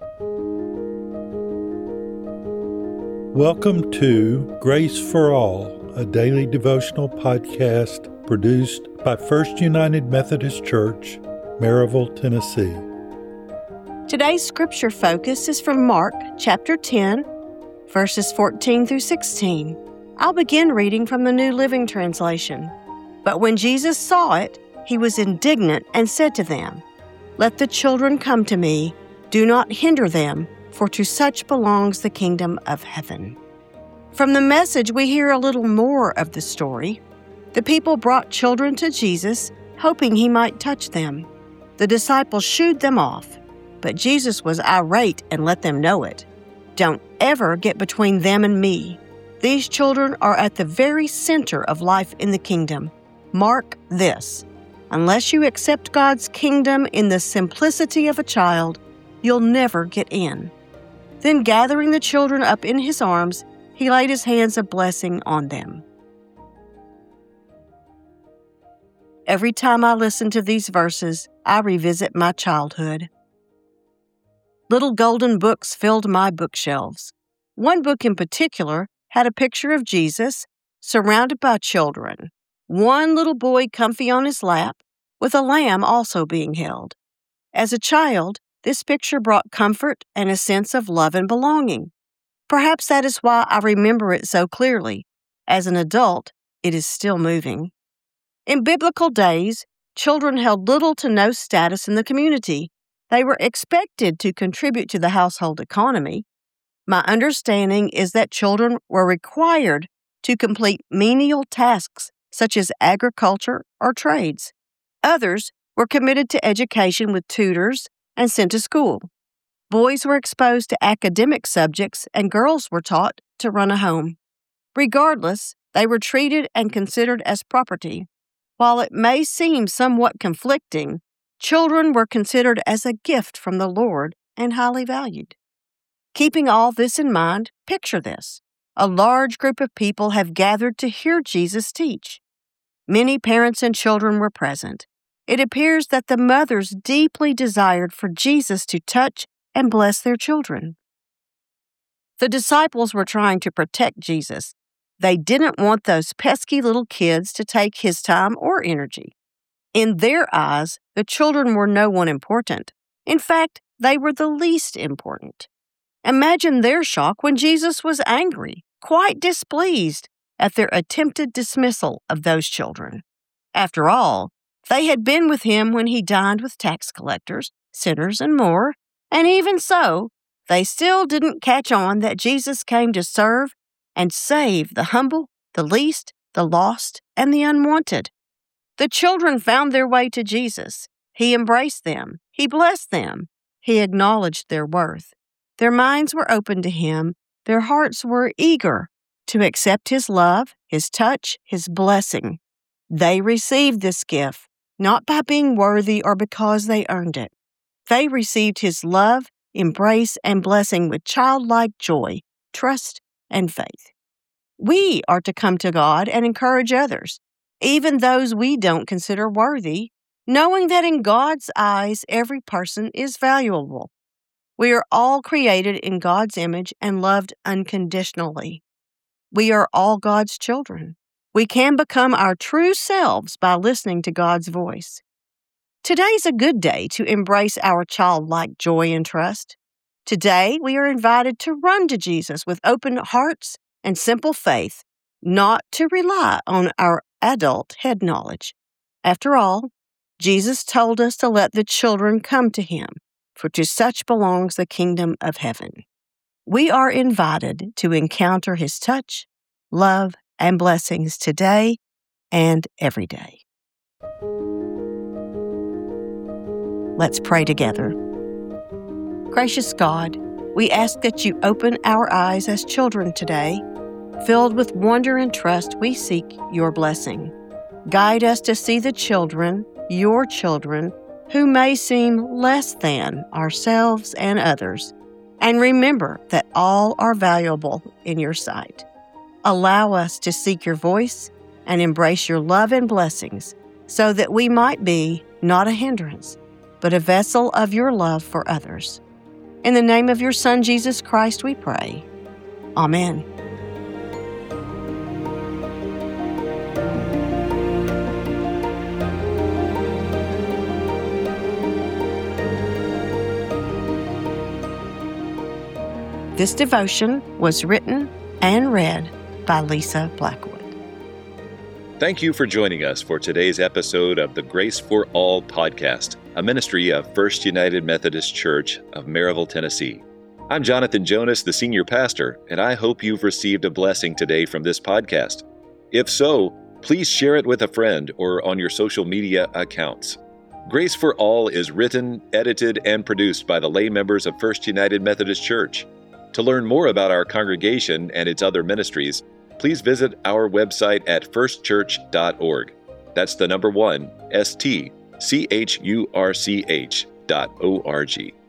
Welcome to Grace for All, a daily devotional podcast produced by First United Methodist Church, Maryville, Tennessee. Today's scripture focus is from Mark chapter 10, verses 14 through 16. I'll begin reading from the New Living Translation. But when Jesus saw it, he was indignant and said to them, "Let the children come to me. Do not hinder them, for to such belongs the kingdom of heaven." From the Message, we hear a little more of the story. The people brought children to Jesus, hoping he might touch them. The disciples shooed them off, but Jesus was irate and let them know it. "Don't ever get between them and me. These children are at the very center of life in the kingdom. Mark this. Unless you accept God's kingdom in the simplicity of a child, you'll never get in." Then gathering the children up in his arms, he laid his hands of blessing on them. Every time I listen to these verses, I revisit my childhood. Little golden books filled my bookshelves. One book in particular had a picture of Jesus surrounded by children, one little boy comfy on his lap, with a lamb also being held. As a child, this picture brought comfort and a sense of love and belonging. Perhaps that is why I remember it so clearly. As an adult, it is still moving. In biblical days, children held little to no status in the community. They were expected to contribute to the household economy. My understanding is that children were required to complete menial tasks such as agriculture or trades. Others were committed to education with tutors and sent to school. Boys were exposed to academic subjects and girls were taught to run a home. Regardless, they were treated and considered as property. While it may seem somewhat conflicting, children were considered as a gift from the Lord and highly valued. Keeping all this in mind, picture this. A large group of people have gathered to hear Jesus teach. Many parents and children were present. It appears that the mothers deeply desired for Jesus to touch and bless their children. The disciples were trying to protect Jesus. They didn't want those pesky little kids to take his time or energy. In their eyes, the children were no one important. In fact, they were the least important. Imagine their shock when Jesus was angry, quite displeased at their attempted dismissal of those children. After all, they had been with him when he dined with tax collectors, sinners, and more, and even so, they still didn't catch on that Jesus came to serve and save the humble, the least, the lost, and the unwanted. The children found their way to Jesus. He embraced them. He blessed them. He acknowledged their worth. Their minds were open to him. Their hearts were eager to accept his love, his touch, his blessing. They received this gift, not by being worthy or because they earned it. They received his love, embrace, and blessing with childlike joy, trust, and faith. We are to come to God and encourage others, even those we don't consider worthy, knowing that in God's eyes, every person is valuable. We are all created in God's image and loved unconditionally. We are all God's children. We can become our true selves by listening to God's voice. Today's a good day to embrace our childlike joy and trust. Today, we are invited to run to Jesus with open hearts and simple faith, not to rely on our adult head knowledge. After all, Jesus told us to let the children come to him, for to such belongs the kingdom of heaven. We are invited to encounter his touch, love, and blessings today and every day. Let's pray together. Gracious God, we ask that you open our eyes as children today. Filled with wonder and trust, we seek your blessing. Guide us to see the children, your children, who may seem less than ourselves and others, and remember that all are valuable in your sight. Allow us to seek your voice and embrace your love and blessings so that we might be not a hindrance, but a vessel of your love for others. In the name of your Son, Jesus Christ, we pray. Amen. This devotion was written and read by Lisa Blackwood. Thank you for joining us for today's episode of the Grace for All podcast, a ministry of First United Methodist Church of Maryville, Tennessee. I'm Jonathan Jonas, the senior pastor, and I hope you've received a blessing today from this podcast. If so, please share it with a friend or on your social media accounts. Grace for All is written, edited, and produced by the lay members of First United Methodist Church. To learn more about our congregation and its other ministries, please visit our website at firstchurch.org. That's the number 1, STCHURCH.org.